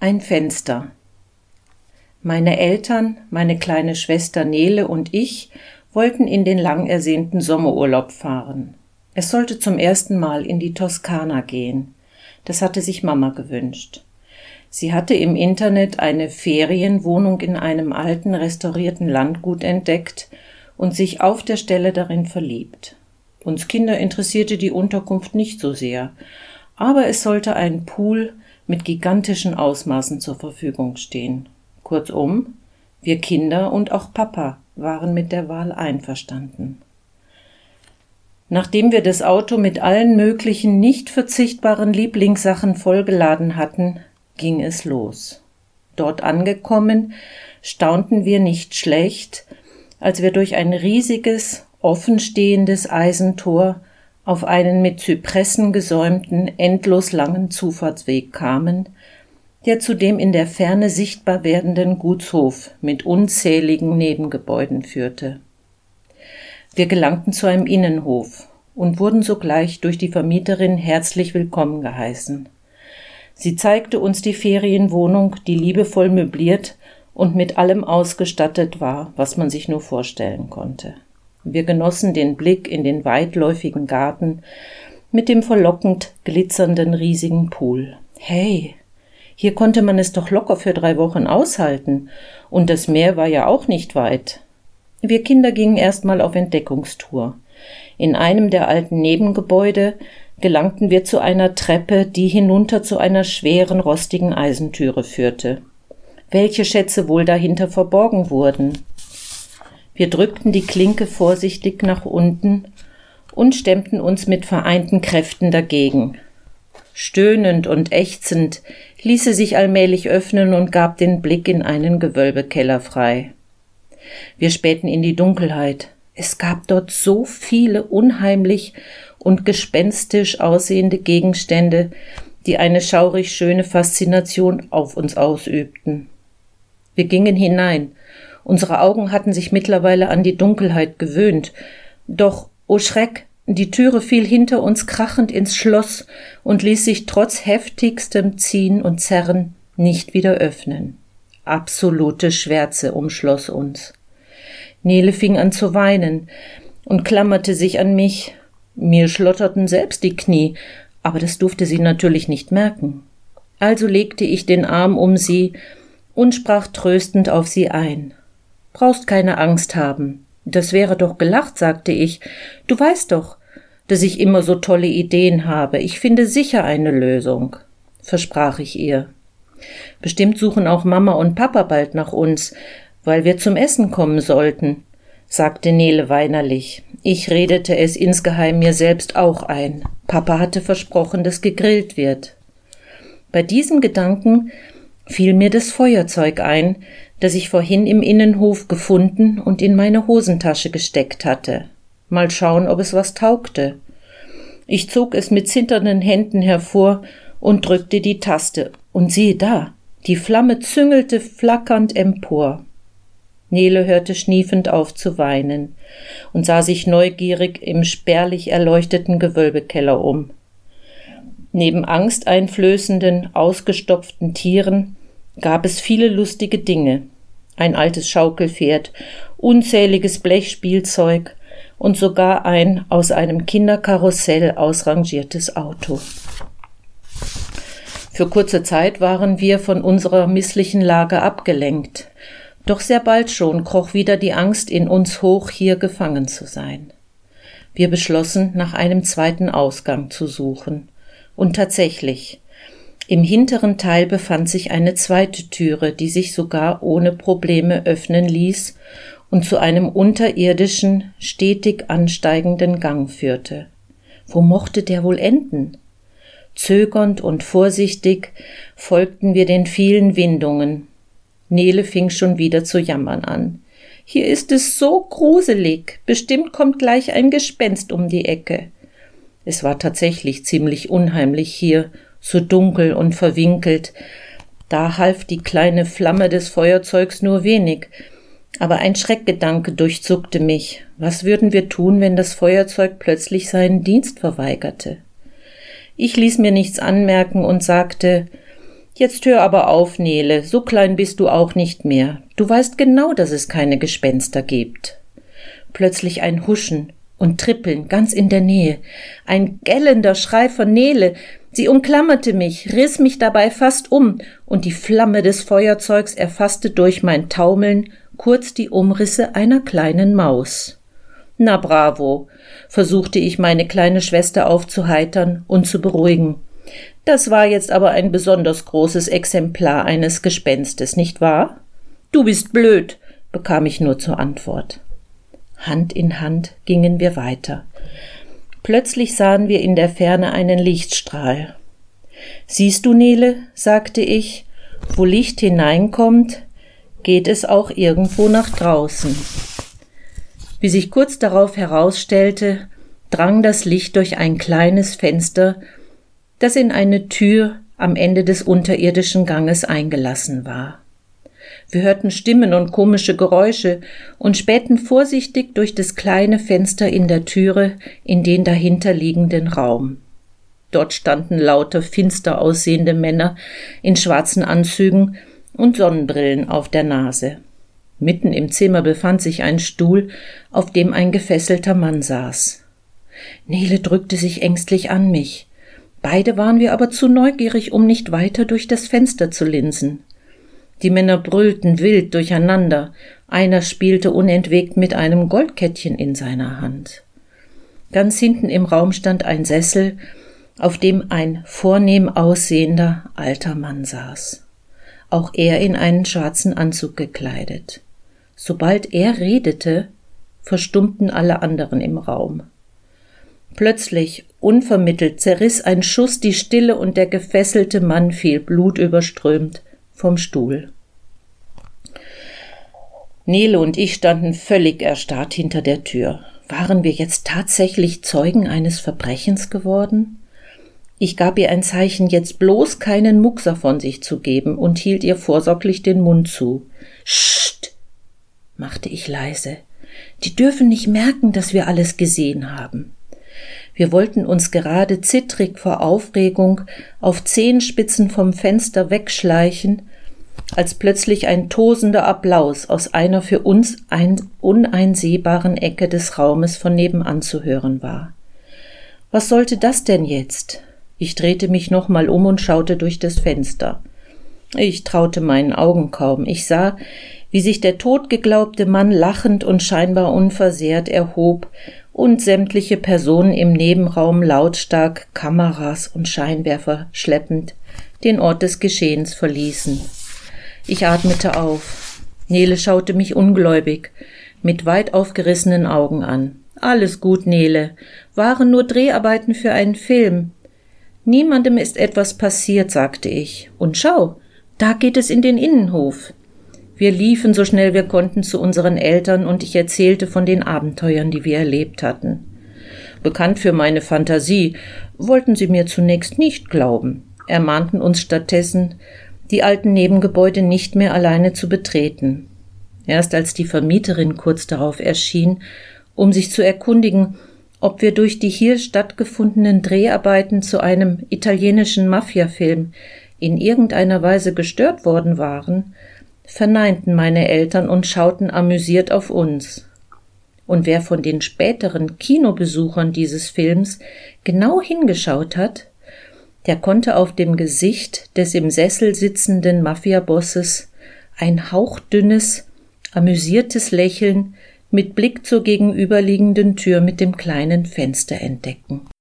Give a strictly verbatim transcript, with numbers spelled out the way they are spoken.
Ein Fenster. Meine Eltern, meine kleine Schwester Nele und ich wollten in den lang ersehnten Sommerurlaub fahren. Es sollte zum ersten Mal in die Toskana gehen. Das hatte sich Mama gewünscht. Sie hatte im Internet eine Ferienwohnung in einem alten, restaurierten Landgut entdeckt und sich auf der Stelle darin verliebt. Uns Kinder interessierte die Unterkunft nicht so sehr, aber es sollte ein Pool mit gigantischen Ausmaßen zur Verfügung stehen. Kurzum, wir Kinder und auch Papa waren mit der Wahl einverstanden. Nachdem wir das Auto mit allen möglichen nicht verzichtbaren Lieblingssachen vollgeladen hatten, ging es los. Dort angekommen, staunten wir nicht schlecht, als wir durch ein riesiges, offenstehendes Eisentor auf einen mit Zypressen gesäumten, endlos langen Zufahrtsweg kamen, der zu dem in der Ferne sichtbar werdenden Gutshof mit unzähligen Nebengebäuden führte. Wir gelangten zu einem Innenhof und wurden sogleich durch die Vermieterin herzlich willkommen geheißen. Sie zeigte uns die Ferienwohnung, die liebevoll möbliert und mit allem ausgestattet war, was man sich nur vorstellen konnte. Wir genossen den Blick in den weitläufigen Garten mit dem verlockend glitzernden riesigen Pool. Hey, hier konnte man es doch locker für drei Wochen aushalten, und das Meer war ja auch nicht weit. Wir Kinder gingen erstmal auf Entdeckungstour. In einem der alten Nebengebäude gelangten wir zu einer Treppe, die hinunter zu einer schweren, rostigen Eisentüre führte. Welche Schätze wohl dahinter verborgen wurden? Wir drückten die Klinke vorsichtig nach unten und stemmten uns mit vereinten Kräften dagegen. Stöhnend und ächzend ließ sie sich allmählich öffnen und gab den Blick in einen Gewölbekeller frei. Wir spähten in die Dunkelheit. Es gab dort so viele unheimlich und gespenstisch aussehende Gegenstände, die eine schaurig schöne Faszination auf uns ausübten. Wir gingen hinein. Unsere Augen hatten sich mittlerweile an die Dunkelheit gewöhnt. Doch, oh Schreck, die Türe fiel hinter uns krachend ins Schloss und ließ sich trotz heftigstem Ziehen und Zerren nicht wieder öffnen. Absolute Schwärze umschloss uns. Nele fing an zu weinen und klammerte sich an mich. Mir schlotterten selbst die Knie, aber das durfte sie natürlich nicht merken. Also legte ich den Arm um sie und sprach tröstend auf sie ein. »Brauchst keine Angst haben. Das wäre doch gelacht«, sagte ich. »Du weißt doch, dass ich immer so tolle Ideen habe. Ich finde sicher eine Lösung«, versprach ich ihr. »Bestimmt suchen auch Mama und Papa bald nach uns, weil wir zum Essen kommen sollten«, sagte Nele weinerlich. Ich redete es insgeheim mir selbst auch ein. Papa hatte versprochen, dass gegrillt wird. Bei diesem Gedanken fiel mir das Feuerzeug ein, das ich vorhin im Innenhof gefunden und in meine Hosentasche gesteckt hatte. Mal schauen, ob es was taugte. Ich zog es mit zitternden Händen hervor und drückte die Taste. Und siehe da, die Flamme züngelte flackernd empor. Nele hörte schniefend auf zu weinen und sah sich neugierig im spärlich erleuchteten Gewölbekeller um. Neben angsteinflößenden, ausgestopften Tieren gab es viele lustige Dinge. Ein altes Schaukelpferd, unzähliges Blechspielzeug und sogar ein aus einem Kinderkarussell ausrangiertes Auto. Für kurze Zeit waren wir von unserer misslichen Lage abgelenkt. Doch sehr bald schon kroch wieder die Angst in uns hoch, hier gefangen zu sein. Wir beschlossen, nach einem zweiten Ausgang zu suchen. Und tatsächlich, im hinteren Teil befand sich eine zweite Türe, die sich sogar ohne Probleme öffnen ließ und zu einem unterirdischen, stetig ansteigenden Gang führte. Wo mochte der wohl enden? Zögernd und vorsichtig folgten wir den vielen Windungen. Nele fing schon wieder zu jammern an. »Hier ist es so gruselig, bestimmt kommt gleich ein Gespenst um die Ecke.« Es war tatsächlich ziemlich unheimlich hier, so dunkel und verwinkelt. Da half die kleine Flamme des Feuerzeugs nur wenig. Aber ein Schreckgedanke durchzuckte mich. Was würden wir tun, wenn das Feuerzeug plötzlich seinen Dienst verweigerte? Ich ließ mir nichts anmerken und sagte, »Jetzt hör aber auf, Nele, so klein bist du auch nicht mehr. Du weißt genau, dass es keine Gespenster gibt.« Plötzlich ein Huschen und Trippeln ganz in der Nähe, ein gellender Schrei von Nele. Sie umklammerte mich, riss mich dabei fast um, und die Flamme des Feuerzeugs erfasste durch mein Taumeln kurz die Umrisse einer kleinen Maus. »Na bravo«, versuchte ich, meine kleine Schwester aufzuheitern und zu beruhigen. »Das war jetzt aber ein besonders großes Exemplar eines Gespenstes, nicht wahr?« »Du bist blöd«, bekam ich nur zur Antwort. Hand in Hand gingen wir weiter. Plötzlich sahen wir in der Ferne einen Lichtstrahl. »Siehst du, Nele«, sagte ich, »wo Licht hineinkommt, geht es auch irgendwo nach draußen.« Wie sich kurz darauf herausstellte, drang das Licht durch ein kleines Fenster, das in eine Tür am Ende des unterirdischen Ganges eingelassen war. Wir hörten Stimmen und komische Geräusche und spähten vorsichtig durch das kleine Fenster in der Türe in den dahinterliegenden Raum. Dort standen lauter finster aussehende Männer in schwarzen Anzügen und Sonnenbrillen auf der Nase. Mitten im Zimmer befand sich ein Stuhl, auf dem ein gefesselter Mann saß. Nele drückte sich ängstlich an mich. Beide waren wir aber zu neugierig, um nicht weiter durch das Fenster zu linsen. Die Männer brüllten wild durcheinander. Einer spielte unentwegt mit einem Goldkettchen in seiner Hand. Ganz hinten im Raum stand ein Sessel, auf dem ein vornehm aussehender alter Mann saß. Auch er in einen schwarzen Anzug gekleidet. Sobald er redete, verstummten alle anderen im Raum. Plötzlich, unvermittelt, zerriss ein Schuss die Stille und der gefesselte Mann fiel blutüberströmt vom Stuhl. Nele und ich standen völlig erstarrt hinter der Tür. Waren wir jetzt tatsächlich Zeugen eines Verbrechens geworden? Ich gab ihr ein Zeichen, jetzt bloß keinen Muckser von sich zu geben, und hielt ihr vorsorglich den Mund zu. »Scht«, machte ich leise. »Die dürfen nicht merken, dass wir alles gesehen haben.« Wir wollten uns gerade zittrig vor Aufregung auf Zehenspitzen vom Fenster wegschleichen, als plötzlich ein tosender Applaus aus einer für uns ein uneinsehbaren Ecke des Raumes von nebenan zu hören war. Was sollte das denn jetzt? Ich drehte mich nochmal um und schaute durch das Fenster. Ich traute meinen Augen kaum. Ich sah, wie sich der totgeglaubte Mann lachend und scheinbar unversehrt erhob und sämtliche Personen im Nebenraum lautstark, Kameras und Scheinwerfer schleppend, den Ort des Geschehens verließen. Ich atmete auf. Nele schaute mich ungläubig, mit weit aufgerissenen Augen an. »Alles gut, Nele. Waren nur Dreharbeiten für einen Film.« »Niemandem ist etwas passiert«, sagte ich. »Und schau, da geht es in den Innenhof.« Wir liefen so schnell wir konnten zu unseren Eltern und ich erzählte von den Abenteuern, die wir erlebt hatten. Bekannt für meine Fantasie, wollten sie mir zunächst nicht glauben, ermahnten uns stattdessen, die alten Nebengebäude nicht mehr alleine zu betreten. Erst als die Vermieterin kurz darauf erschien, um sich zu erkundigen, ob wir durch die hier stattgefundenen Dreharbeiten zu einem italienischen Mafia-Film in irgendeiner Weise gestört worden waren, verneinten meine Eltern und schauten amüsiert auf uns. Und wer von den späteren Kinobesuchern dieses Films genau hingeschaut hat, der konnte auf dem Gesicht des im Sessel sitzenden Mafia-Bosses ein hauchdünnes, amüsiertes Lächeln mit Blick zur gegenüberliegenden Tür mit dem kleinen Fenster entdecken.